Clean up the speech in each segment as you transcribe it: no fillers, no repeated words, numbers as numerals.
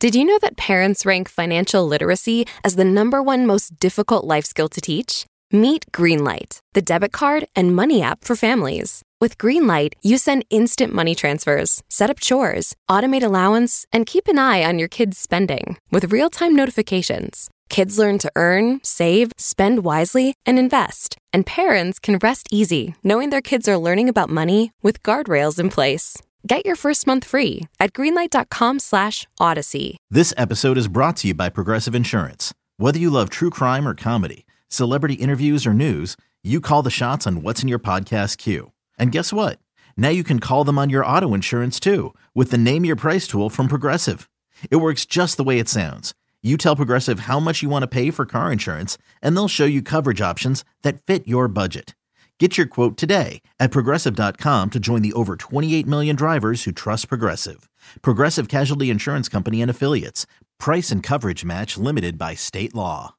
Did you know that parents rank financial literacy as the #1 most difficult life skill to teach? Meet Greenlight, the debit card and money app for families. With Greenlight, you send instant money transfers, set up chores, automate allowance, and keep an eye on your kids' spending with real-time notifications. Kids learn to earn, save, spend wisely, and invest. And parents can rest easy knowing their kids are learning about money with guardrails in place. Get your first month free at greenlight.com/Odyssey. This episode is brought to you by Progressive Insurance. Whether you love true crime or comedy, celebrity interviews or news, you call the shots on what's in your podcast queue. And guess what? Now you can call them on your auto insurance too with the Name Your Price tool from Progressive. It works just the way it sounds. You tell Progressive how much you want to pay for car insurance, and they'll show you coverage options that fit your budget. Get your quote today at Progressive.com to join the over 28 million drivers who trust Progressive. Progressive Casualty Insurance Company and Affiliates. Price and coverage match limited by state law.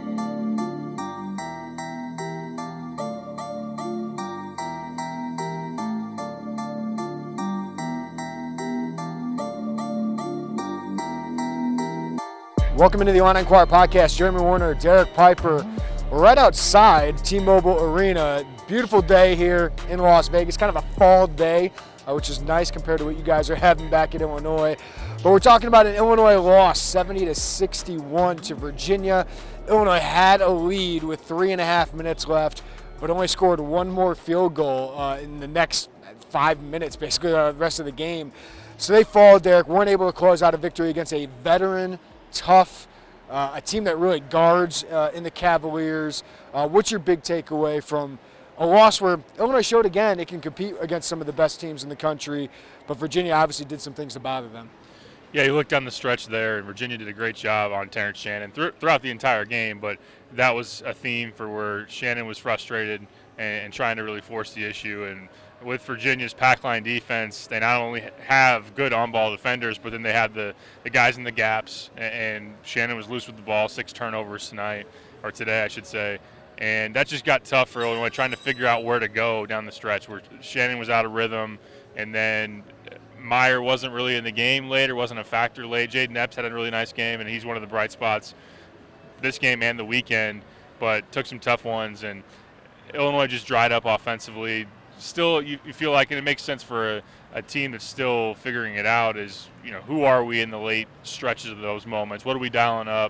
Welcome into the Illini Inquirer podcast. Jeremy Warner, Derek Piper. We're right outside T-Mobile Arena. Beautiful day here in Las Vegas. Kind of a fall day, which is nice compared to what you guys are having back in Illinois. But we're talking about an Illinois loss, 70-61 to Virginia. Illinois had a lead with 3.5 minutes left, but only scored one more field goal in the next 5 minutes, basically the rest of the game. So they fall, Derek, weren't able to close out a victory against a veteran, tough, a team that really guards in the Cavaliers. What's your big takeaway from a loss where Illinois showed again it can compete against some of the best teams in the country, but Virginia obviously did some things to bother them? Yeah, you look down the stretch there, and Virginia did a great job on Terrence Shannon throughout the entire game, but that was a theme for where Shannon was frustrated and trying to really force the issue. And with Virginia's pack line defense, they not only have good on-ball defenders, but then they had the guys in the gaps, and Shannon was loose with the ball, 6 turnovers today, I should say. And that just got tough for Illinois, trying to figure out where to go down the stretch, where Shannon was out of rhythm, and then Meyer wasn't really in the game later, wasn't a factor late. Jaden Epps had a really nice game, and he's one of the bright spots this game and the weekend, but took some tough ones, and Illinois just dried up offensively. Still, you feel like, and it makes sense for a team that's still figuring it out, is, who are we in the late stretches of those moments? What are we dialing up?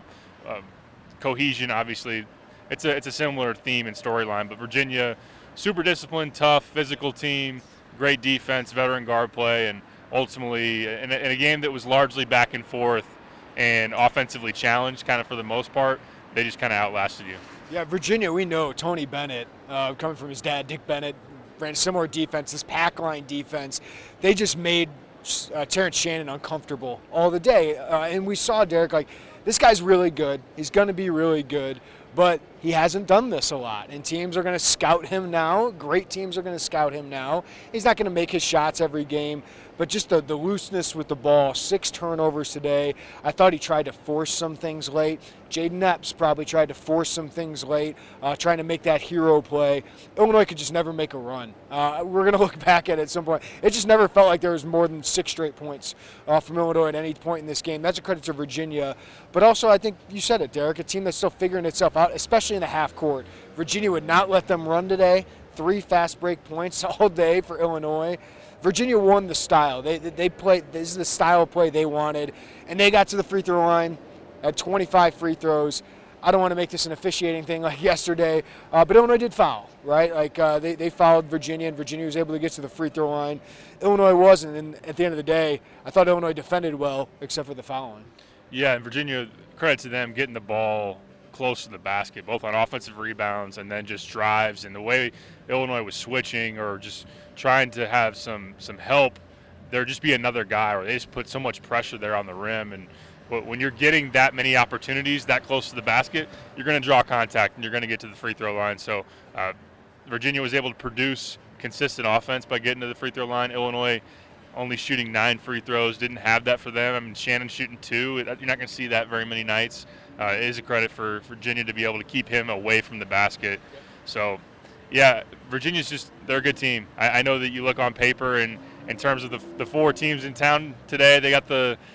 Cohesion, obviously, it's a similar theme and storyline, but Virginia, super disciplined, tough, physical team, great defense, veteran guard play, and ultimately, in a game that was largely back and forth and offensively challenged kind of for the most part, they just kind of outlasted you. Yeah, Virginia, we know Tony Bennett, coming from his dad, Dick Bennett, ran a similar defense, this pack line defense. They just made Terrence Shannon uncomfortable all the day. And we saw, Derek, this guy's really good. He's going to be really good, but he hasn't done this a lot. And teams are going to scout him now. Great teams are going to scout him now. He's not going to make his shots every game, but just the looseness with the ball, 6 turnovers today. I thought he tried to force some things late. Jaden Epps probably tried to force some things late, trying to make that hero play. Illinois could just never make a run. We're going to look back at it at some point. It just never felt like there was more than 6 straight points from Illinois at any point in this game. That's a credit to Virginia. But also, I think you said it, Derek, a team that's still figuring itself out, especially in the half court. Virginia would not let them run today. 3 fast break points all day for Illinois. Virginia won the style. They played. This is the style of play they wanted, and they got to the free throw line at 25 free throws. I don't want to make this an officiating thing like yesterday, but Illinois did foul, right? They fouled Virginia, and Virginia was able to get to the free throw line. Illinois wasn't, and at the end of the day, I thought Illinois defended well, except for the fouling. Yeah, and Virginia, credit to them getting the ball close to the basket, both on offensive rebounds and then just drives, and the way Illinois was switching or just trying to have some help, there'd just be another guy, or they just put so much pressure there on the rim. And when you're getting that many opportunities that close to the basket, you're going to draw contact and you're going to get to the free throw line. So Virginia was able to produce consistent offense by getting to the free throw line. Illinois only shooting 9 free throws, didn't have that for them. I mean, Shannon shooting 2. You're not going to see that very many nights. It is a credit for Virginia to be able to keep him away from the basket. So, yeah, Virginia's they're a good team. I know that you look on paper, and in terms of the 4 teams in town today, they got the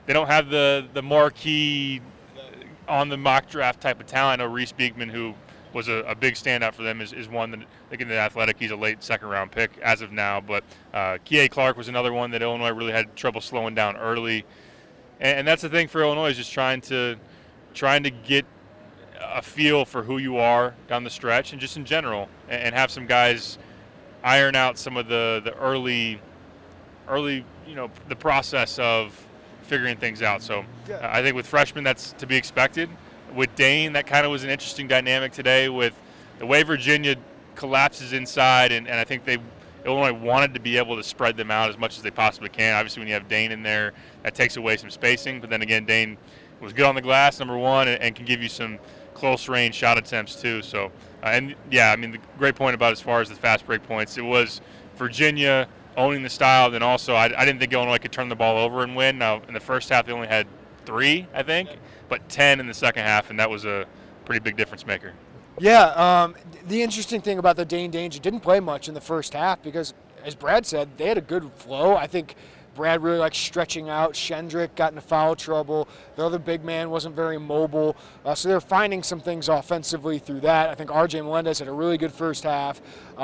they don't have the marquee on the mock draft type of talent. I know Reese Beekman, who was a big standout for them, is one that, like in the Athletic, he's a late second-round pick as of now. But Kihei Clark was another one that Illinois really had trouble slowing down early. And that's the thing for Illinois, is just trying to get a feel for who you are down the stretch and just in general, and have some guys iron out some of the early, the process of figuring things out. So I think with freshmen, that's to be expected. With Dane, that kind of was an interesting dynamic today with the way Virginia collapses inside, and I think Illinois wanted to be able to spread them out as much as they possibly can. Obviously, when you have Dane in there, that takes away some spacing. But then again, Dane was good on the glass, number one, and can give you some close-range shot attempts too. So, the great point about as far as the fast break points, it was Virginia owning the style. Then also, I didn't think Illinois could turn the ball over and win. Now, in the first half, they only had 3, I think, but 10 in the second half, and that was a pretty big difference maker. Yeah, the interesting thing about the Dane Danger, didn't play much in the first half because, as Brad said, they had a good flow. I think Brad really liked stretching out. Shendrick got into foul trouble. The other big man wasn't very mobile. So they're finding some things offensively through that. I think R.J. Melendez had a really good first half.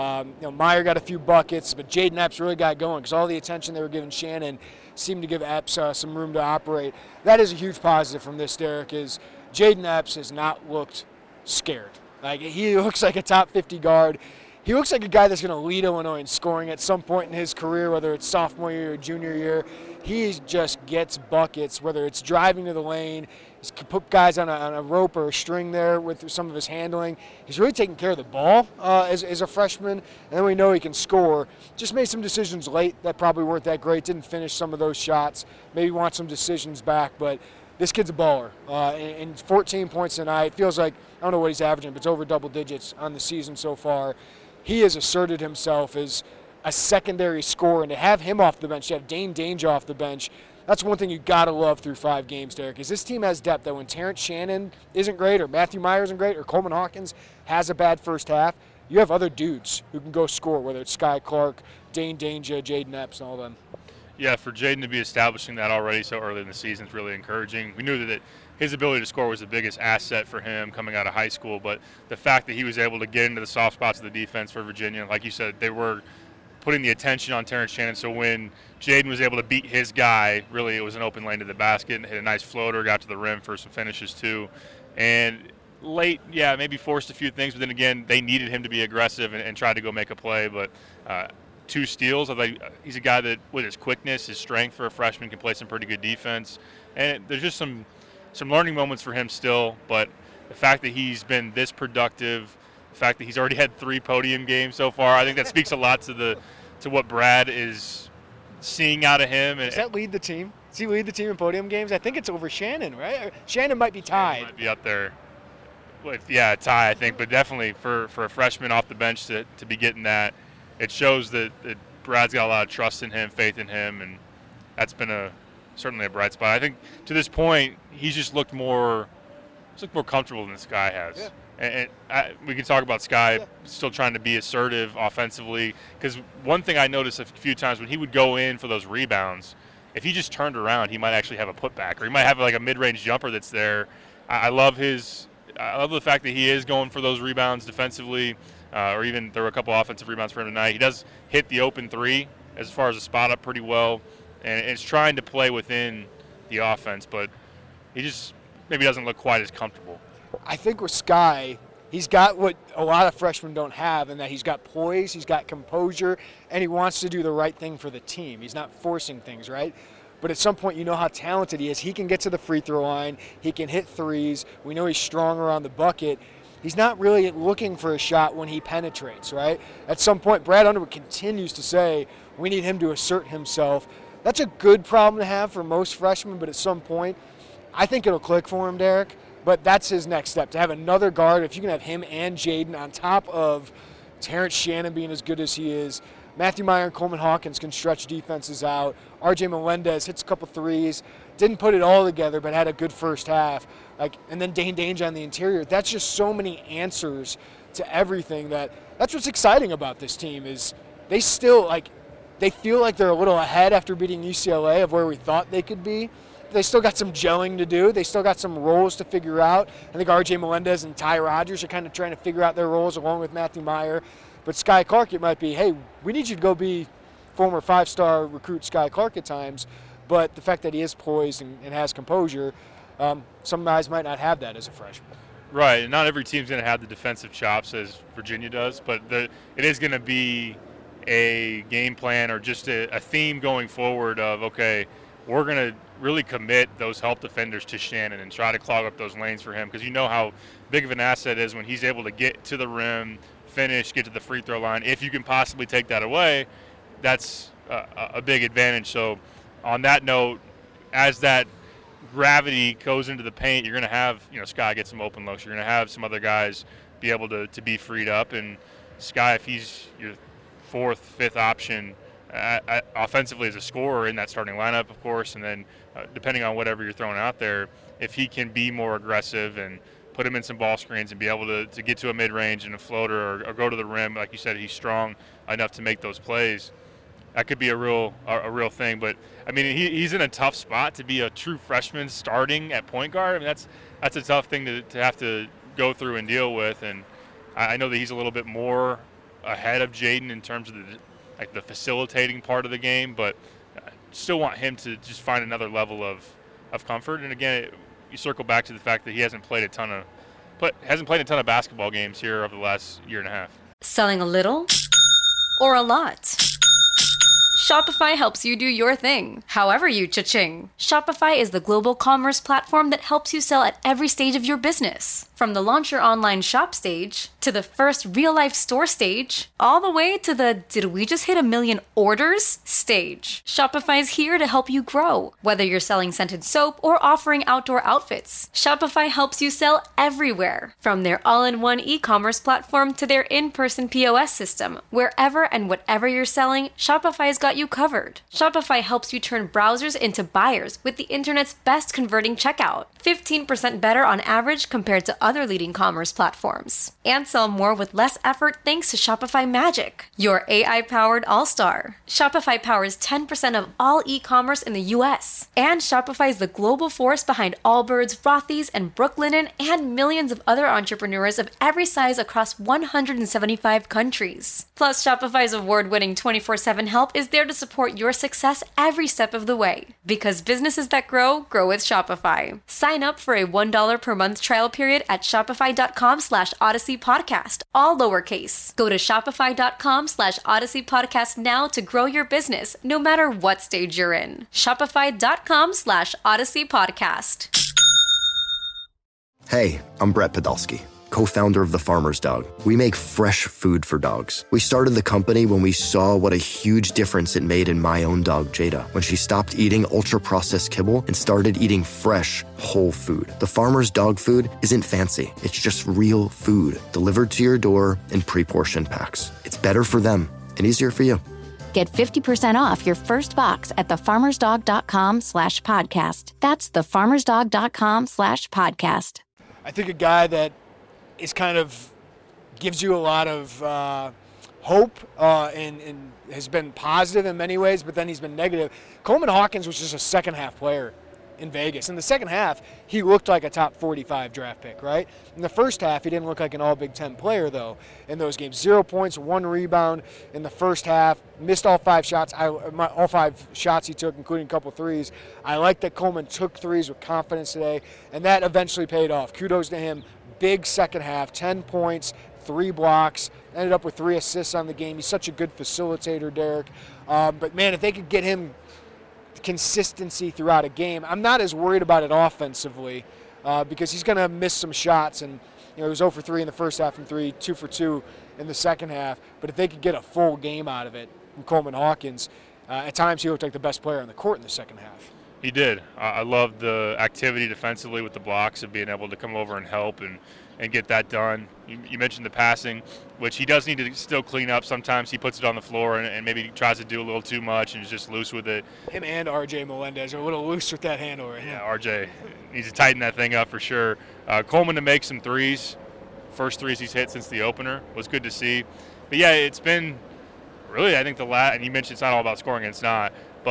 Meyer got a few buckets, but Jaden Epps really got going because all the attention they were giving Shannon seemed to give Epps some room to operate. That is a huge positive from this, Derek, is Jaden Epps has not looked scared. Like, he looks like a top 50 guard. He looks like a guy that's going to lead Illinois in scoring at some point in his career, whether it's sophomore year or junior year. He just gets buckets, whether it's driving to the lane. He's put guys on a rope or a string there with some of his handling. He's really taking care of the ball as a freshman, and then we know he can score. Just made some decisions late that probably weren't that great. Didn't finish some of those shots. Maybe want some decisions back, but this kid's a baller. And 14 points tonight. Feels like, I don't know what he's averaging, but it's over double digits on the season so far. He has asserted himself as a secondary scorer, and to have him off the bench, to have Dane Danger off the bench, that's one thing you got to love through 5 games, Derek, is this team has depth that when Terrence Shannon isn't great or Matthew Meyer isn't great or Coleman Hawkins has a bad first half, you have other dudes who can go score, whether it's Sky Clark, Dane Danger, Jaden Epps, and all them. Yeah, for Jaden to be establishing that already so early in the season is really encouraging. We knew that his ability to score was the biggest asset for him coming out of high school, but the fact that he was able to get into the soft spots of the defense for Virginia, like you said, they were putting the attention on Terrence Shannon, so when Jaden was able to beat his guy, really it was an open lane to the basket, and hit a nice floater, got to the rim for some finishes too. And late, maybe forced a few things, but then again, they needed him to be aggressive and tried to go make a play, but 2 steals. I think he's a guy that, with his quickness, his strength for a freshman, can play some pretty good defense. And there's just some learning moments for him still, but the fact that he's been this productive, the fact that he's already had 3 podium games so far, I think that speaks a lot to what Brad is seeing out of him. Does that lead the team? Does he lead the team in podium games? I think it's over Shannon, right? Shannon might be tied. Shannon might be up there. A tie, I think, but definitely for a freshman off the bench to be getting that, it shows that Brad's got a lot of trust in him, faith in him, and that's been certainly a bright spot. I think to this point, he's just looked more comfortable than Sky has. Yeah. And we can talk about Sky still trying to be assertive offensively, because one thing I noticed a few times when he would go in for those rebounds, if he just turned around, he might actually have a putback, or he might have like a mid-range jumper that's there. I love the fact that he is going for those rebounds defensively. Or even there were a couple offensive rebounds for him tonight. He does hit the open 3 as far as a spot up pretty well, and it's trying to play within the offense, but he just maybe doesn't look quite as comfortable. I think with Sky, he's got what a lot of freshmen don't have, in that he's got poise, he's got composure, and he wants to do the right thing for the team. He's not forcing things, right? But at some point, you know how talented he is. He can get to the free throw line. He can hit threes. We know he's strong around the bucket. He's not really looking for a shot when he penetrates, right? At some point, Brad Underwood continues to say, we need him to assert himself. That's a good problem to have for most freshmen, but at some point, I think it'll click for him, Derek. But that's his next step, to have another guard. If you can have him and Jaden on top of Terrence Shannon being as good as he is, Matthew Meyer and Coleman Hawkins can stretch defenses out. R.J. Melendez hits a couple threes, didn't put it all together, but had a good first half. And then Dane Danger on the interior. That's just so many answers to everything. That's what's exciting about this team, is they still they feel like they're a little ahead after beating UCLA of where we thought they could be. they still got some gelling to do. They still got some roles to figure out. I think R.J. Melendez and Ty Rodgers are kind of trying to figure out their roles along with Matthew Meyer. But Sky Clark, it might be, hey, we need you to go be former 5-star recruit Sky Clark at times. But the fact that he is poised and has composure, some guys might not have that as a freshman. Right, and not every team's going to have the defensive chops as Virginia does, but it is going to be a game plan or just a theme going forward of, okay, we're going to really commit those help defenders to Shannon and try to clog up those lanes for him, because you know how big of an asset it is when he's able to get to the rim, finish, get to the free throw line. If you can possibly take that away, that's a big advantage. So on that note, as that gravity goes into the paint, you're going to have, Sky get some open looks. You're going to have some other guys be able to be freed up. And Sky, if he's your fourth, fifth option offensively as a scorer in that starting lineup, of course, and then depending on whatever you're throwing out there, if he can be more aggressive and put him in some ball screens and be able to get to a mid-range and a floater or go to the rim, like you said, he's strong enough to make those plays. That could be a real thing. But, I mean, he's in a tough spot to be a true freshman starting at point guard. I mean, that's a tough thing to have to go through and deal with. And I know that he's a little bit more ahead of Jaden in terms of the facilitating part of the game, but still want him to just find another level of comfort. And, again, you circle back to the fact that he hasn't played a ton of basketball games here over the last year and a half. Selling a little or a lot? Shopify helps you do your thing, however you cha-ching. Shopify is the global commerce platform that helps you sell at every stage of your business. From the launch your online shop stage, to the first real-life store stage, all the way to the did we just hit 1 million orders stage. Shopify's here to help you grow. Whether you're selling scented soap or offering outdoor outfits, Shopify helps you sell everywhere. From their all-in-one e-commerce platform to their in-person POS system, wherever and whatever you're selling, Shopify's got you covered. Shopify helps you turn browsers into buyers with the internet's best converting checkout. 15% better on average compared to other leading commerce platforms. And sell more with less effort thanks to Shopify Magic, your AI-powered all-star. Shopify powers 10% of all e-commerce in the US. And Shopify is the global force behind Allbirds, Rothy's, and Brooklinen, and millions of other entrepreneurs of every size across 175 countries. Plus, Shopify's award-winning 24/7 help is there to support your success every step of the way. Because businesses that grow with Shopify. Sign up for a $1 per month trial period at shopify.com/Odyssey Podcast, all lowercase. Go to shopify.com/Odyssey Podcast now to grow your business, no matter what stage you're in. Shopify.com/Odyssey Podcast. Hey, I'm Brett Podolsky, co-founder of The Farmer's Dog. We make fresh food for dogs. We started the company when we saw what a huge difference it made in my own dog, Jada, when she stopped eating ultra-processed kibble and started eating fresh, whole food. The Farmer's Dog food isn't fancy. It's just real food delivered to your door in pre-portioned packs. It's better for them and easier for you. Get 50% off your first box at thefarmersdog.com/podcast. That's thefarmersdog.com/podcast. I think a guy that is kind of gives you a lot of hope and has been positive in many ways, but then he's been negative. Coleman Hawkins was just a second-half player in Vegas. In the second half, he looked like a top 45 draft pick, right? In the first half, he didn't look like an all-Big Ten player, though, in those games. 0 points, 1 rebound in the first half. Missed all 5 shots. All 5 shots he took, including a couple threes. I like that Coleman took threes with confidence today, and that eventually paid off. Kudos to him. Big second half, 10 points, 3 blocks, ended up with 3 assists on the game. He's such a good facilitator, Derek. But, man, if they could get him consistency throughout a game, I'm not as worried about it offensively because he's going to miss some shots. And, he was 0 for 3 in the first half from 3, 2 for 2 in the second half. But if they could get a full game out of it from Coleman Hawkins, at times he looked like the best player on the court in the second half. He did. I loved the activity defensively with the blocks of being able to come over and help and get that done. You mentioned the passing, which he does need to still clean up. Sometimes he puts it on the floor and maybe tries to do a little too much and is just loose with it. Him and R.J. Melendez are a little loose with that handle right now. Yeah, R.J. needs to tighten that thing up for sure. Coleman to make some threes. First threes he's hit since the opener was good to see. But, yeah, it's been really, I think, and you mentioned it's not all about scoring, it's not, but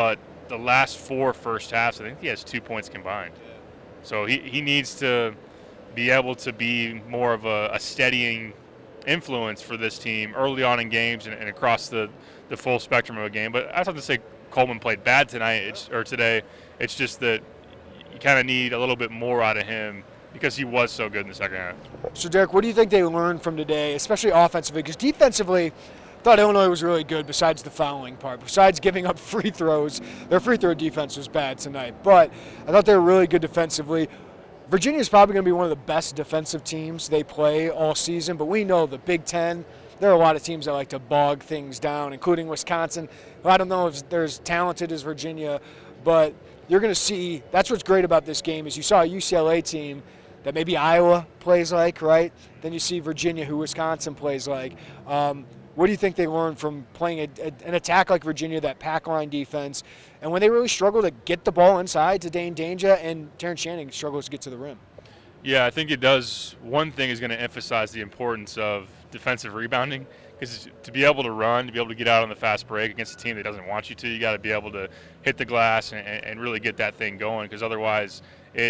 the last 4 first halves, I think he has 2 points combined. So he needs to be able to be more of a steadying influence for this team early on in games and across the full spectrum of a game. But I was not to say Coleman played bad today. It's just that you kind of need a little bit more out of him because he was so good in the second half. So, Derek, what do you think they learned from today, especially offensively? Because defensively, I thought Illinois was really good besides the fouling part. Besides giving up free throws, their free throw defense was bad tonight. But I thought they were really good defensively. Virginia is probably going to be one of the best defensive teams they play all season. But we know the Big Ten, there are a lot of teams that like to bog things down, including Wisconsin. I don't know if they're as talented as Virginia, but you're going to see, that's what's great about this game is you saw a UCLA team that maybe Iowa plays like, right? Then you see Virginia, who Wisconsin plays like. What do you think they learned from playing an attack like Virginia, that pack line defense, and when they really struggle to get the ball inside to Dain Dainja and Terrence Shannon struggles to get to the rim? Yeah, I think it does. One thing is going to emphasize the importance of defensive rebounding, because to be able to run, to be able to get out on the fast break against a team that doesn't want you to, you got to be able to hit the glass and really get that thing going, because otherwise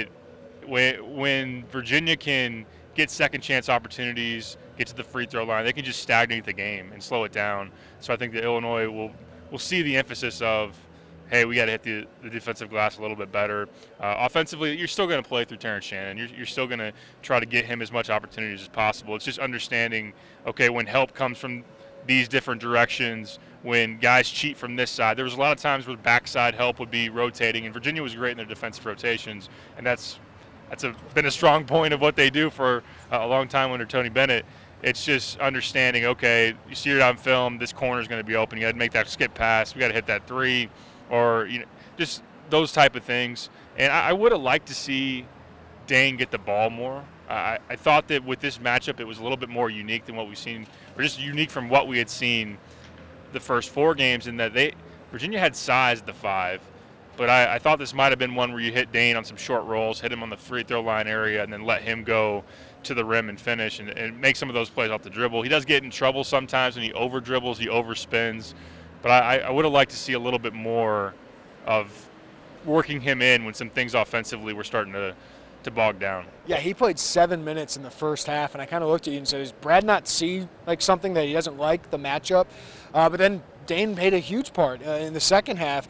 when Virginia can get second chance opportunities, get to the free throw line, they can just stagnate the game and slow it down. So I think that Illinois will see the emphasis of, hey, we got to hit the defensive glass a little bit better. Offensively, you're still going to play through Terrence Shannon. You're still going to try to get him as much opportunities as possible. It's just understanding, okay, when help comes from these different directions, when guys cheat from this side. There was a lot of times where backside help would be rotating, and Virginia was great in their defensive rotations, and that's been a strong point of what they do for a long time under Tony Bennett. It's just understanding, okay, you see it on film, this corner is going to be open. You got to make that skip pass. We got to hit that three, or just those type of things. And I would have liked to see Dain get the ball more. I thought that with this matchup, it was a little bit more unique than what we've seen, or just unique from what we had seen the first 4 games, in that Virginia had size at the 5. But I thought this might have been one where you hit Dain on some short rolls, hit him on the free throw line area, and then let him go to the rim and finish and make some of those plays off the dribble. He does get in trouble sometimes when he over dribbles, he overspins. But I would have liked to see a little bit more of working him in when some things offensively were starting to bog down. Yeah, he played 7 minutes in the first half, and I kind of looked at you and said, does Brad not see like something that he doesn't like, the matchup? But then Dain played a huge part in the second half.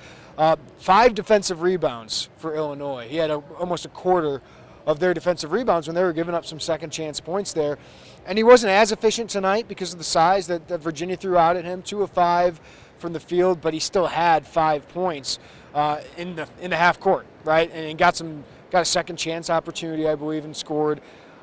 5 defensive rebounds for Illinois. He had almost a quarter of their defensive rebounds when they were giving up some second chance points there. And he wasn't as efficient tonight because of the size that Virginia threw out at him, 2 of 5 from the field, but he still had 5 points in the half court, right? And got a second chance opportunity, I believe, and scored.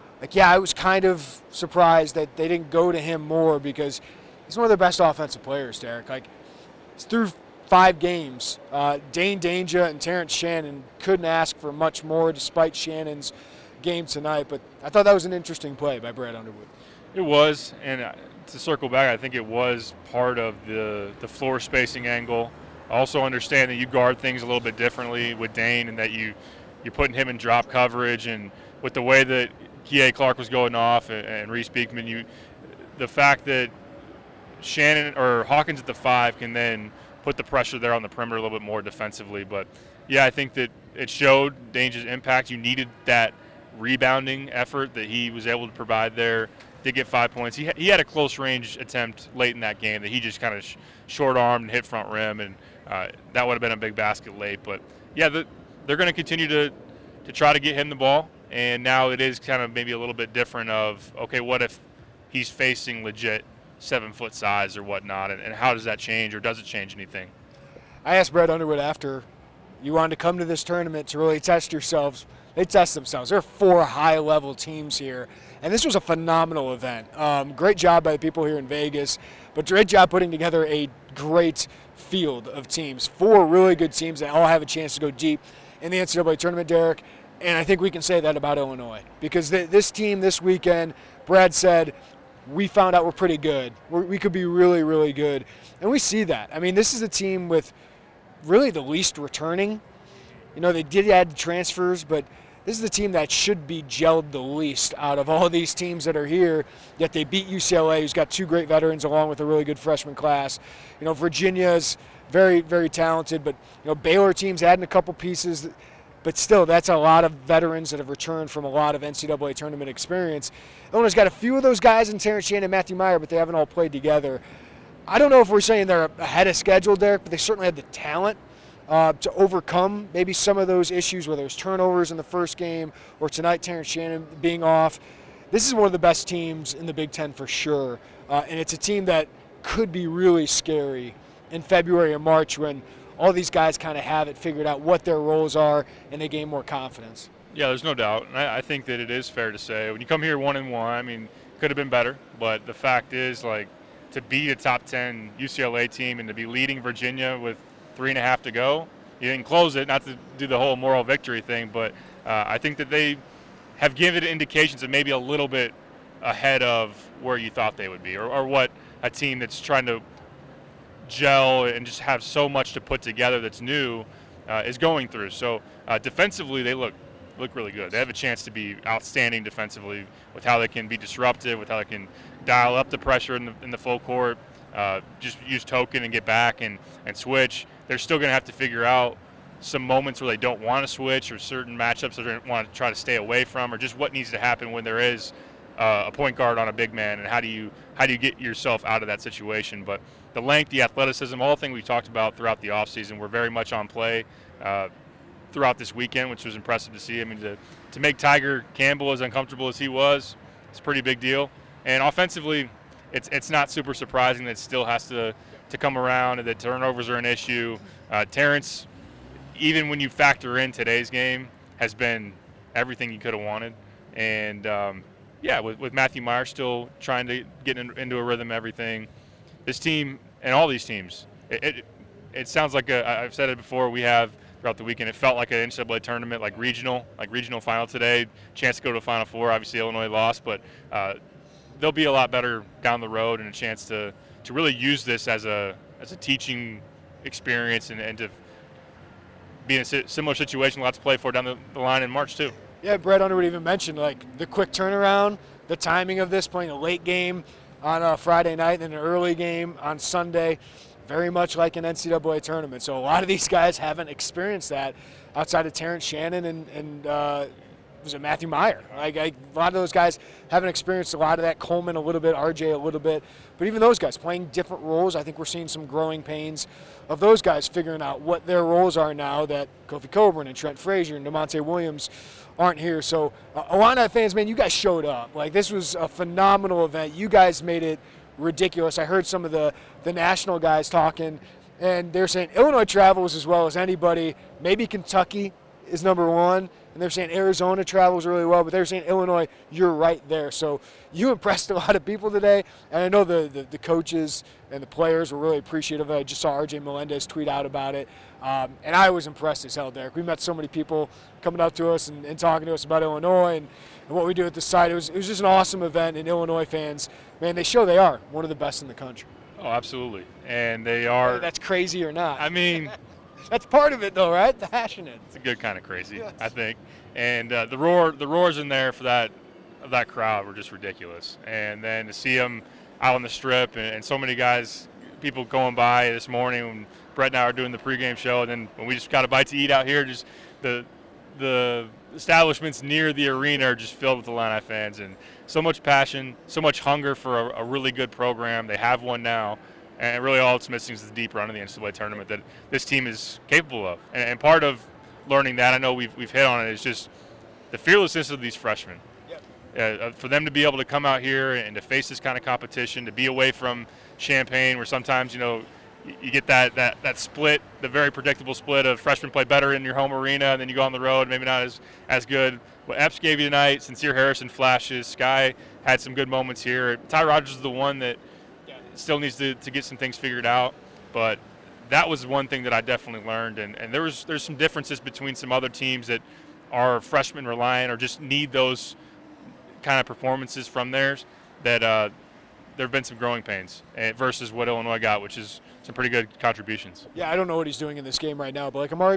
I was kind of surprised that they didn't go to him more, because he's one of their best offensive players, Derek. It's through 5 games. Dain Dainja and Terrence Shannon couldn't ask for much more despite Shannon's game tonight, but I thought that was an interesting play by Brad Underwood. It was, and to circle back, I think it was part of the floor spacing angle. Also understand that you guard things a little bit differently with Dain, and that you're putting him in drop coverage, and with the way that Kihei Clark was going off and Reese Beekman, the fact that Shannon or Hawkins at the 5 can then put the pressure there on the perimeter a little bit more defensively. But yeah, I think that it showed Dainja's impact. You needed that rebounding effort that he was able to provide there. Did get 5 points. He had a close range attempt late in that game that he just kind of short armed and hit front rim, and that would have been a big basket late. But yeah, they're going to continue to try to get him the ball, and now it is kind of maybe a little bit different of, okay, what if he's facing legit 7-foot size or whatnot, and how does that change, or does it change anything? I asked Brad Underwood after, you wanted to come to this tournament to really test yourselves. They test themselves. There are 4 high-level teams here, and this was a phenomenal event. Great job by the people here in Vegas, but great job putting together a great field of teams. 4 really good teams that all have a chance to go deep in the NCAA tournament, Derek, and I think we can say that about Illinois, because this team this weekend, Brad said, we found out we're pretty good. We could be really, really good. And we see that. I mean, this is a team with really the least returning. They did add transfers, but this is the team that should be gelled the least out of all these teams that are here, yet they beat UCLA, who's got 2 great veterans along with a really good freshman class. Virginia's very, very talented, but Baylor team's adding a couple pieces, but still, that's a lot of veterans that have returned from a lot of NCAA tournament experience. Illinois got a few of those guys in Terrence Shannon and Matthew Meyer, but they haven't all played together. I don't know if we're saying they're ahead of schedule, Derek, but they certainly had the talent to overcome maybe some of those issues, whether it's turnovers in the first game or tonight Terrence Shannon being off. This is one of the best teams in the Big Ten for sure, and it's a team that could be really scary in February or March when all these guys kind of have it figured out what their roles are and they gain more confidence. Yeah, there's no doubt. And I think that it is fair to say when you come here 1-1, I mean, could have been better, but the fact is, like, to beat a top 10 UCLA team and to be leading Virginia with 3.5 to go, you didn't close it, not to do the whole moral victory thing, but I think that they have given indications of maybe a little bit ahead of where you thought they would be, or what a team that's trying to gel and just have so much to put together that's new is going through. So defensively, they look really good. They have a chance to be outstanding defensively with how they can be disruptive, with how they can dial up the pressure in the full court, just use token and get back and switch. They're still going to have to figure out some moments where they don't want to switch, or certain matchups that they want to try to stay away from, or just what needs to happen when there is a point guard on a big man, and how do you get yourself out of that situation. But the length, the athleticism, all the things we talked about throughout the offseason were very much on play throughout this weekend, which was impressive to see. I mean, to make Tiger Campbell as uncomfortable as he was, it's a pretty big deal. And offensively, it's not super surprising that it still has to come around and that turnovers are an issue. Terrence, even when you factor in today's game, has been everything you could have wanted. And, with Matthew Meyer still trying to get into a rhythm, everything, this team and all these teams, it sounds like I've said it before, we have throughout the weekend, it felt like an NCAA tournament, like regional final today, chance to go to the Final Four. Obviously Illinois lost, but they'll be a lot better down the road, and a chance to really use this as a teaching experience and to be in a similar situation, lots to play for down the line in March too. Yeah, Brett Underwood even mentioned like the quick turnaround, the timing of this, playing a late game on a Friday night and an early game on Sunday, very much like an NCAA tournament. So a lot of these guys haven't experienced that outside of Terrence Shannon and was it Matthew Meyer? A lot of those guys haven't experienced a lot of that. Coleman a little bit, RJ a little bit. But even those guys playing different roles, I think we're seeing some growing pains of those guys figuring out what their roles are now that Kofi Coburn and Trent Frazier and DeMonte Williams aren't here. So Illini fans, man, you guys showed up. Like, this was a phenomenal event. You guys made it ridiculous. I heard some of the national guys talking, and they're saying Illinois travels as well as anybody. Maybe Kentucky is number one, and they're saying Arizona travels really well, but they're saying Illinois, you're right there. So you impressed a lot of people today, and I know the coaches and the players were really appreciative of it. I just saw RJ Melendez tweet out about it, and I was impressed as hell, Derek. We met so many people coming up to us and talking to us about Illinois and what we do at the site. It was just an awesome event, and Illinois fans, man, they show they are one of the best in the country. Oh, absolutely, and they are. Whether that's crazy or not. I mean, that's part of it, though, right? The passionate. It's a good kind of crazy, yes. I think. And the roars in there for that crowd were just ridiculous. And then to see them out on the strip and so many guys, people going by this morning when Brett and I were doing the pregame show, and then when we just got a bite to eat out here, just the establishments near the arena are just filled with Illini fans, and so much passion, so much hunger for a really good program. They have one now. And really all it's missing is the deep run in the NCAA tournament that this team is capable of. And part of learning that, I know we've hit on it, is just the fearlessness of these freshmen. Yep. For them to be able to come out here and to face this kind of competition, to be away from Champaign, where sometimes, you get that split, the very predictable split of freshmen play better in your home arena, and then you go on the road, maybe not as good. What Epps gave you tonight, Sincere Harrison flashes, Sky had some good moments here. Ty Rogers is the one that still needs to get some things figured out, but that was one thing that I definitely learned, and there's some differences between some other teams that are freshman reliant or just need those kind of performances from theirs, that there have been some growing pains versus what Illinois got, which is some pretty good contributions. Yeah, I don't know what he's doing in this game right now, but like Amari Bailey,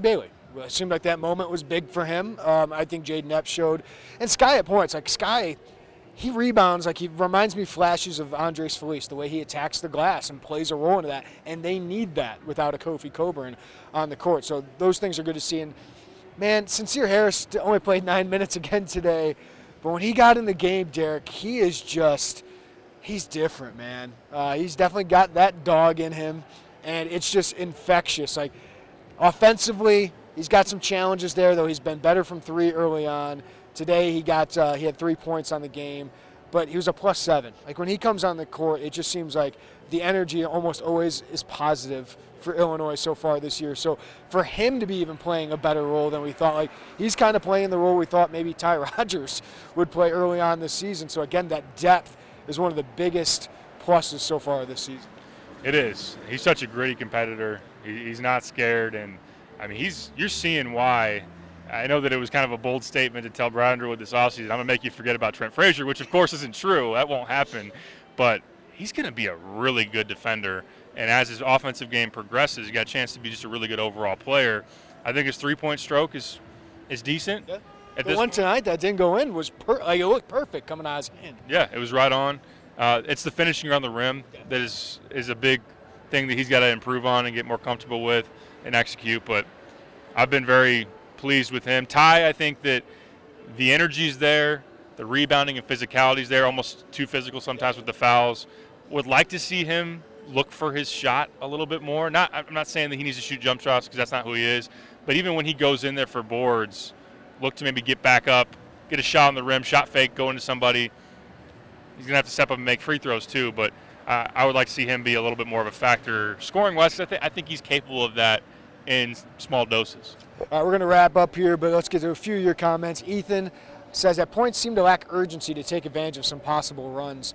It seemed like that moment was big for him. I think Jaden Epps showed. And Sky at points. Like, Sky, he rebounds. Like, he reminds me flashes of Andres Feliz, the way he attacks the glass and plays a role into that. And they need that without a Kofi Coburn on the court. So those things are good to see. And, man, Sincere Harris only played 9 minutes again today. But when he got in the game, Derek, he is just – he's different, man. He's definitely got that dog in him. And it's just infectious. Like, offensively, he's got some challenges there, though he's been better from three early on. Today he had 3 points on the game, but he was a +7. Like, when he comes on the court, it just seems like the energy almost always is positive for Illinois so far this year. So for him to be even playing a better role than we thought, like, he's kind of playing the role we thought maybe Ty Rodgers would play early on this season. So again, that depth is one of the biggest pluses so far this season. It is. He's such a gritty competitor. He's not scared, and I mean, you're seeing why. I know that it was kind of a bold statement to tell Brad Underwood this offseason, I'm going to make you forget about Trent Frazier, which of course isn't true. That won't happen. But he's going to be a really good defender. And as his offensive game progresses, he got a chance to be just a really good overall player. I think his three-point stroke is decent. Yeah. The one tonight that didn't go in was it looked perfect coming out of his hand. Yeah, it was right on. It's the finishing around the rim that is a big thing that he's got to improve on and get more comfortable with and execute. But I've been very pleased with him. Ty, I think that the energy's there, the rebounding and physicality's there, almost too physical sometimes with the fouls. Would like to see him look for his shot a little bit more. I'm not saying that he needs to shoot jump shots because that's not who he is, but even when he goes in there for boards, look to maybe get back up, get a shot on the rim, shot fake, go into somebody. He's going to have to step up and make free throws too, but I would like to see him be a little bit more of a factor scoring-wise. I think he's capable of that in small doses. We're going to wrap up here, but let's get to a few of your comments. Ethan says that points seem to lack urgency to take advantage of some possible runs.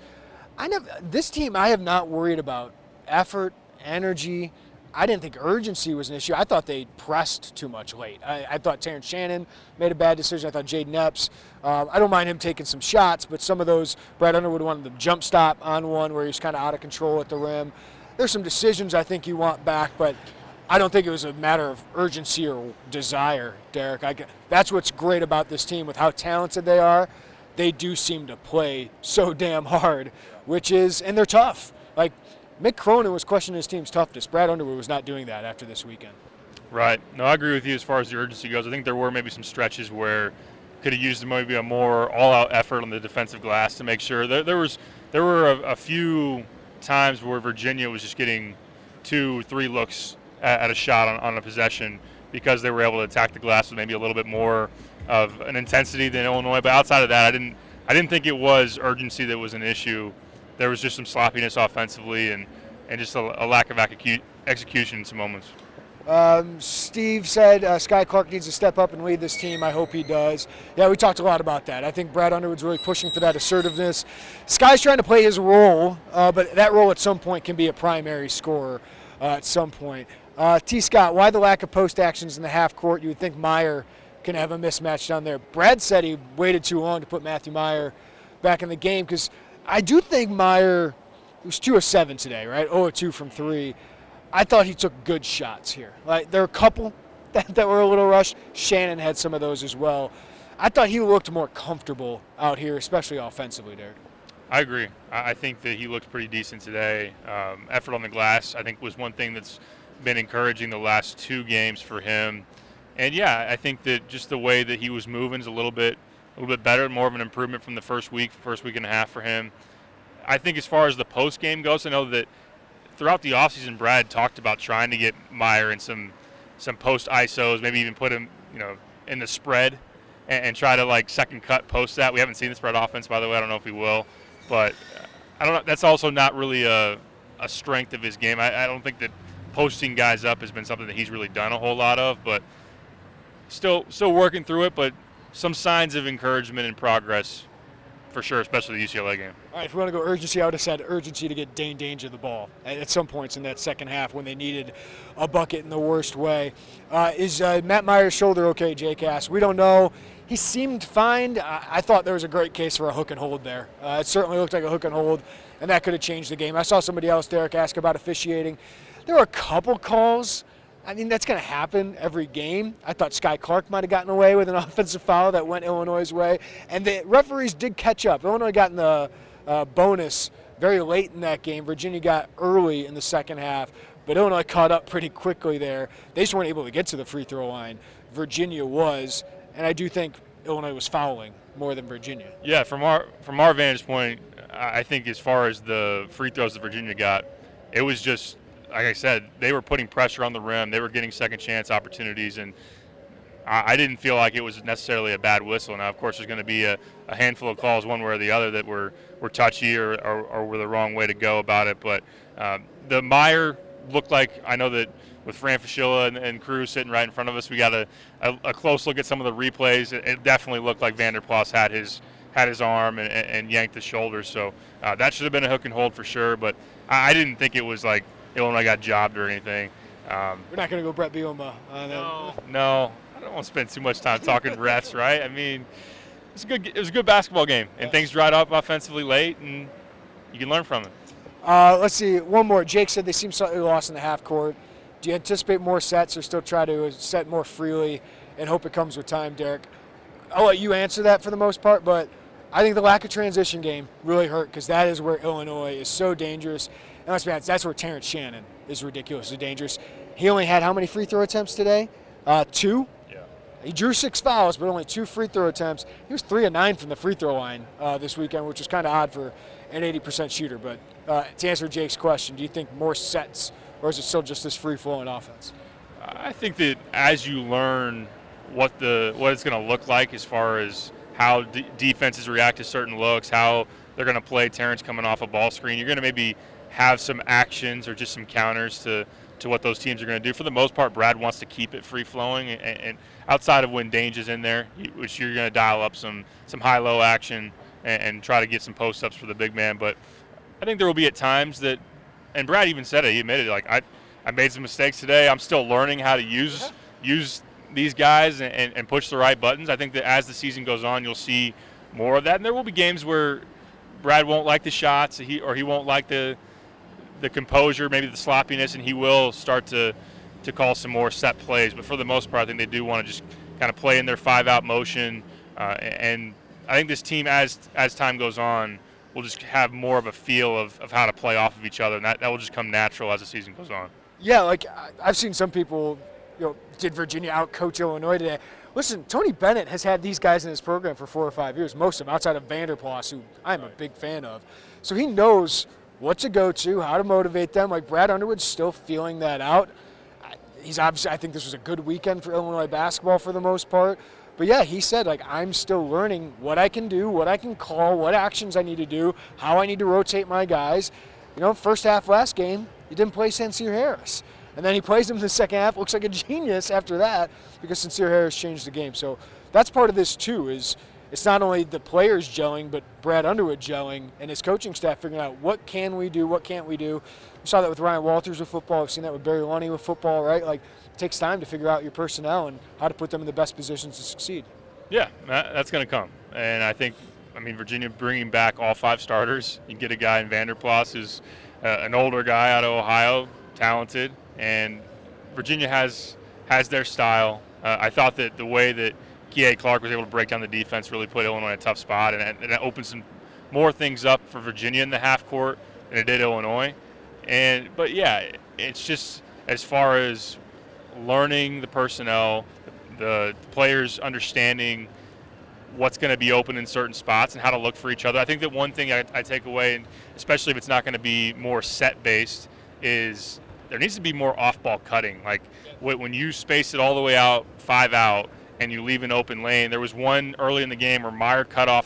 This team I have not worried about effort, energy. I didn't think urgency was an issue. I thought they pressed too much late. I thought Terrence Shannon made a bad decision. I thought Jaden Epps, I don't mind him taking some shots, but some of those, Brad Underwood wanted the jump stop on one where he's kind of out of control at the rim. There's some decisions I think you want back, but I don't think it was a matter of urgency or desire, Derek. That's what's great about this team with how talented they are. They do seem to play so damn hard, and they're tough. Like, Mick Cronin was questioning his team's toughness. Brad Underwood was not doing that after this weekend. Right. No, I agree with you as far as the urgency goes. I think there were maybe some stretches where could have used maybe a more all-out effort on the defensive glass to make sure. There were a few times where Virginia was just getting 2-3 looks at a shot on a possession because they were able to attack the glass with maybe a little bit more of an intensity than Illinois. But outside of that, I didn't think it was urgency that was an issue. There was just some sloppiness offensively and just a lack of execution in some moments. Steve said Sky Clark needs to step up and lead this team. I hope he does. Yeah, we talked a lot about that. I think Brad Underwood's really pushing for that assertiveness. Sky's trying to play his role, but that role at some point can be a primary scorer at some point. T. Scott, why the lack of post actions in the half court? You would think Meyer can have a mismatch down there. Brad said he waited too long to put Matthew Meyer back in the game because I do think Meyer was 2 of 7 today, right? 0 of 2 from 3. I thought he took good shots here. Like, there are a couple that were a little rushed. Shannon had some of those as well. I thought he looked more comfortable out here, especially offensively, Derek. I agree. I think that he looked pretty decent today. Effort on the glass, I think, was one thing that's been encouraging the last 2 games for him. And, yeah, I think that just the way that he was moving is a little bit better, more of an improvement from the first week and a half for him. I think as far as the post game goes, I know that throughout the offseason, Brad talked about trying to get Meyer in some post ISOs, maybe even put him, in the spread and try to like second cut post that. We haven't seen the spread offense, by the way. I don't know if he will, but I don't know. That's also not really a strength of his game. I don't think that posting guys up has been something that he's really done a whole lot of, but still working through it. But some signs of encouragement and progress for sure, especially the UCLA game. All right, if we want to go urgency, I would have said urgency to get Dane Danger the ball at some points in that second half when they needed a bucket in the worst way. Is Matt Meyer's shoulder okay, Jake asked? We don't know. He seemed fine. I thought there was a great case for a hook and hold there. It certainly looked like a hook and hold, and that could have changed the game. I saw somebody else, Derek, ask about officiating. There were a couple calls I mean, that's going to happen every game. I thought Sky Clark might have gotten away with an offensive foul that went Illinois' way. And the referees did catch up. Illinois got in the bonus very late in that game. Virginia got early in the second half. But Illinois caught up pretty quickly there. They just weren't able to get to the free throw line. Virginia was. And I do think Illinois was fouling more than Virginia. Yeah, from our vantage point, I think as far as the free throws that Virginia got, it was just, like I said, they were putting pressure on the rim. They were getting second chance opportunities, and I didn't feel like it was necessarily a bad whistle. Now, of course, there's going to be a handful of calls one way or the other that were touchy or were the wrong way to go about it. But the Meyer looked like, I know that with Fran Fraschilla and crew sitting right in front of us, we got a close look at some of the replays. It definitely looked like Vander Plas had his arm and yanked the shoulder. So that should have been a hook and hold for sure. But I didn't think it was like Illinois got jobbed or anything. We're not going to go Brett Bielema on that. No. I don't want to spend too much time talking refs, right? I mean, it was a good basketball game, and things dried up offensively late, and you can learn from it. Let's see, one more. Jake said they seem slightly lost in the half court. Do you anticipate more sets or still try to set more freely and hope it comes with time, Derek? I'll let you answer that for the most part, but I think the lack of transition game really hurt because that is where Illinois is so dangerous. And let's be honest, that's where Terrence Shannon is ridiculously dangerous. He only had how many free throw attempts today? 2? He drew 6 fouls, but only 2 free throw attempts. He was 3 of 9 from the free throw line this weekend, which was kind of odd for an 80% shooter. But to answer Jake's question, do you think more sets, or is it still just this free-flowing offense? I think that as you learn what it's going to look like as far as how defenses react to certain looks, how they're going to play Terrence coming off a ball screen, you're going to maybe have some actions or just some counters to what those teams are going to do. For the most part, Brad wants to keep it free-flowing, and outside of when Dange's in there, which you're going to dial up some high-low action and try to get some post-ups for the big man. But I think there will be at times that, and Brad even said it, he admitted, like, I made some mistakes today. I'm still learning how to use these guys and push the right buttons. I think that as the season goes on, you'll see more of that. And there will be games where Brad won't like the shots, he won't like the composure, maybe the sloppiness, and he will start to call some more set plays. But for the most part, I think they do want to just kind of play in their 5-out motion. And I think this team, as time goes on, will just have more of a feel of how to play off of each other, and that will just come natural as the season goes on. Yeah, like I've seen some people, did Virginia out-coach Illinois today? Listen, Tony Bennett has had these guys in his program for 4 or 5 years, most of them outside of Vander Plas, who I'm a big fan of. So he knows what to go to, how to motivate them. Like Brad Underwood's still feeling that out. He's obviously, I think this was a good weekend for Illinois basketball for the most part. But yeah, he said, like, I'm still learning what I can do, what I can call, what actions I need to do, how I need to rotate my guys. First half last game, he didn't play Sincere Harris. And then he plays him in the second half, looks like a genius after that because Sincere Harris changed the game. So that's part of this too, is it's not only the players gelling, but Brad Underwood gelling and his coaching staff figuring out what can we do, what can't we do. We saw that with Ryan Walters with football. We've seen that with Barry Lunny with football, right? Like, it takes time to figure out your personnel and how to put them in the best positions to succeed. Yeah, that's going to come. And I think, Virginia bringing back all 5 starters. You get a guy in Vander Plas who's an older guy out of Ohio, talented, and Virginia has their style. I thought that the way that Kihei Clark was able to break down the defense really put Illinois in a tough spot, and it opened some more things up for Virginia in the half court than it did Illinois. But yeah, it's just as far as learning the personnel, the players understanding what's going to be open in certain spots and how to look for each other. I think that one thing I take away, and especially if it's not going to be more set-based, is there needs to be more off-ball cutting. Like when you space it all the way out, 5 out, and you leave an open lane. There was one early in the game where Meyer cut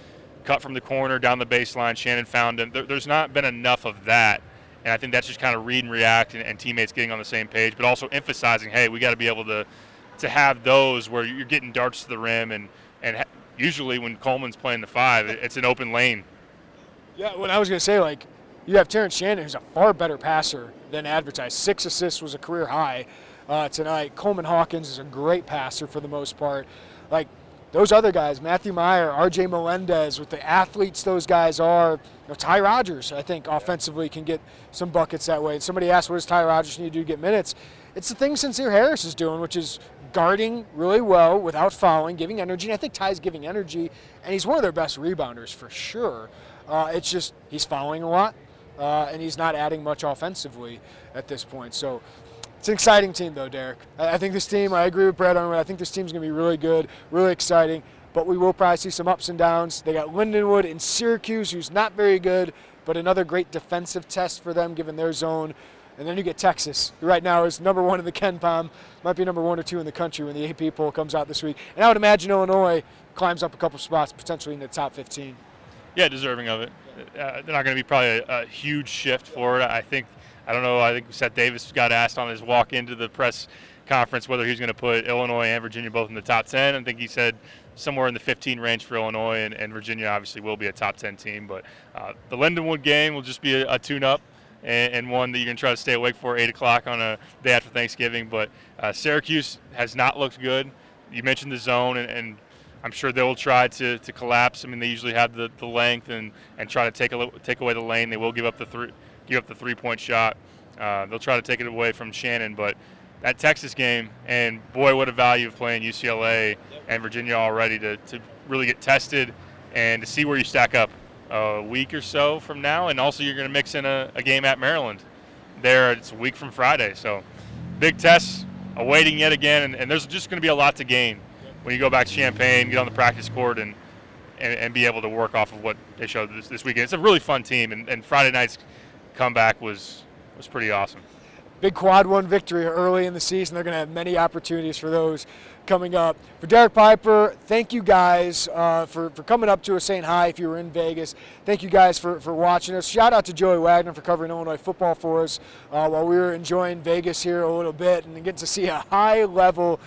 from the corner down the baseline. Shannon found him. There's not been enough of that. And I think that's just kind of read and react and teammates getting on the same page, but also emphasizing, hey, we got to be able to have those where you're getting darts to the rim. And usually when Coleman's playing the 5, it's an open lane. Yeah, what I was going to say, like, you have Terrence Shannon, who's a far better passer than advertised. 6 assists was a career high tonight. Coleman Hawkins is a great passer for the most part. Like, those other guys, Matthew Meyer, R.J. Melendez, with the athletes those guys are, Ty Rodgers, I think, offensively can get some buckets that way. And somebody asked, what does Ty Rodgers need to do to get minutes? it's the thing Sincere Harris is doing, which is guarding really well without fouling, giving energy. And I think Ty's giving energy, and he's one of their best rebounders for sure. It's just he's fouling a lot, and he's not adding much offensively at this point. So it's an exciting team, though, Derek. I think this team, I agree with Brad Underwood, I think this team's going to be really good, really exciting, but we will probably see some ups and downs. They got Lindenwood in Syracuse, who's not very good, but another great defensive test for them given their zone. And then you get Texas, who right now is number 1 in the KenPom, might be number 1 or 2 in the country when the AP poll comes out this week. And I would imagine Illinois climbs up a couple spots, potentially in the top 15. Yeah, deserving of it. They're not going to be probably a huge shift forward. I think Seth Davis got asked on his walk into the press conference whether he's going to put Illinois and Virginia both in the top 10. I think he said somewhere in the 15 range for Illinois, and Virginia obviously will be a top 10 team. But the Lindenwood game will just be a tune-up and one that you can try to stay awake for 8 o'clock on a day after Thanksgiving. But Syracuse has not looked good. You mentioned the zone, and I'm sure they will try to collapse. I mean, they usually have the length and try to take away the lane. They will give up the 3-point shot. They'll try to take it away from Shannon, but that Texas game, and boy, what a value of playing UCLA and Virginia already to really get tested and to see where you stack up a week or so from now. And also you're going to mix in a game at Maryland. It's a week from Friday. So big tests awaiting yet again, and there's just going to be a lot to gain when you go back to Champaign, get on the practice court, and be able to work off of what they showed this weekend. It's a really fun team, and Friday night's comeback was pretty awesome. Big quad 1 victory early in the season. They're going to have many opportunities for those coming up. For Derek Piper, thank you guys for coming up to us, saying hi if you were in Vegas. Thank you guys for watching us. Shout out to Joey Wagner for covering Illinois football for us while we were enjoying Vegas here a little bit and getting to see a high-level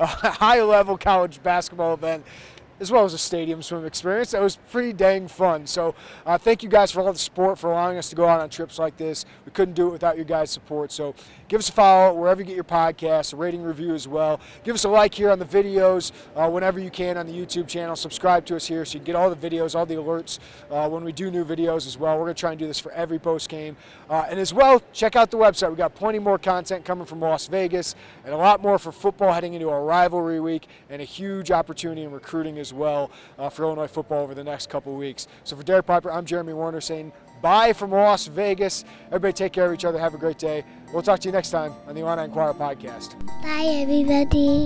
college basketball event, as well as a stadium swim experience. That was pretty dang fun. So thank you guys for all the support, for allowing us to go out on trips like this. We couldn't do it without your guys' support. So give us a follow wherever you get your podcasts, a rating, review as well. Give us a like here on the videos whenever you can on the YouTube channel. Subscribe to us here so you can get all the videos, all the alerts when we do new videos as well. We're going to try and do this for every post game. And as well, check out the website. We've got plenty more content coming from Las Vegas and a lot more for football heading into our rivalry week and a huge opportunity in recruiting as well for Illinois football over the next couple of weeks. So for Derek Piper, I'm Jeremy Warner saying bye from Las Vegas. Everybody take care of each other. Have a great day. We'll talk to you next time on the Illini Inquirer podcast. Bye, everybody.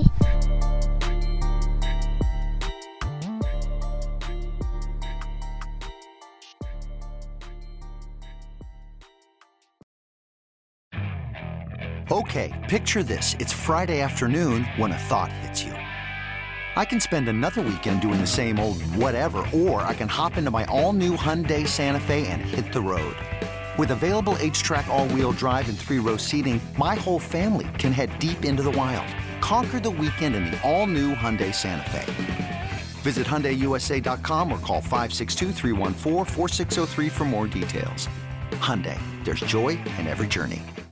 Okay, picture this. It's Friday afternoon when a thought hits you. I can spend another weekend doing the same old whatever, or I can hop into my all-new Hyundai Santa Fe and hit the road. With available H-Track all-wheel drive and 3-row seating, my whole family can head deep into the wild. Conquer the weekend in the all-new Hyundai Santa Fe. Visit HyundaiUSA.com or call 562-314-4603 for more details. Hyundai, there's joy in every journey.